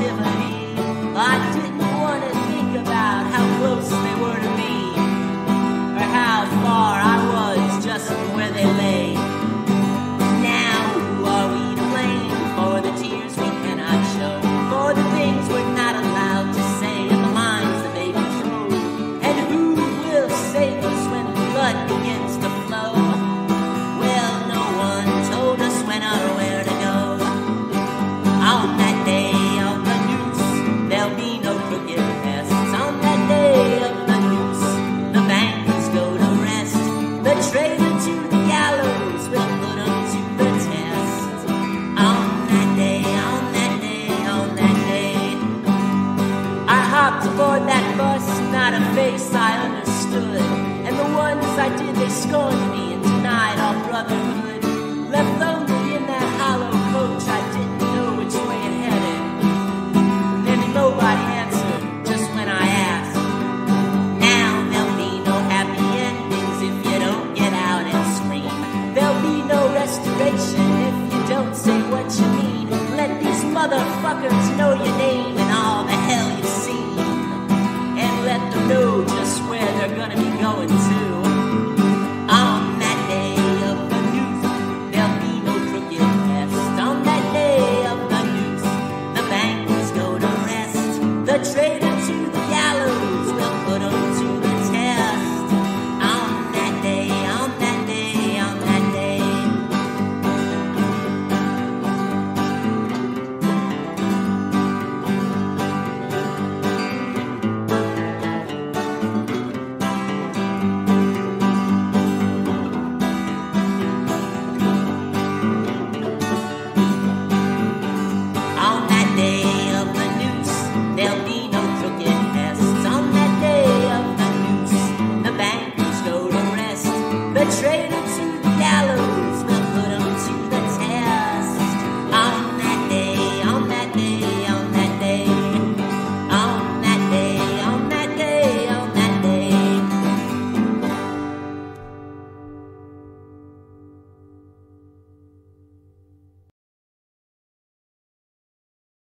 positivity. I didn't want to think about how close they were to me, or how far I was just from where they lay. Now who are we to blame for the tears we cannot show, for the things we're not allowed to say, and the lines that they control? And who will save us when blood begins to flow? Well, no one told us when or where to go. On that day of the noose, there'll be no crooked pests. On that day of the noose, the bankers go to rest. The traitor to the gallows will put them to the test. On that day, on that day, on that day, I hopped aboard that bus, not a face I understood, and the ones I did, they scorned me and denied all brotherhood. Left lonely in that hollow coach, I didn't know which way it headed, and nobody answered just when I asked. Now there'll be no happy endings if you don't get out and scream. There'll be no restoration if you don't say what you mean. Let these motherfuckers know your name.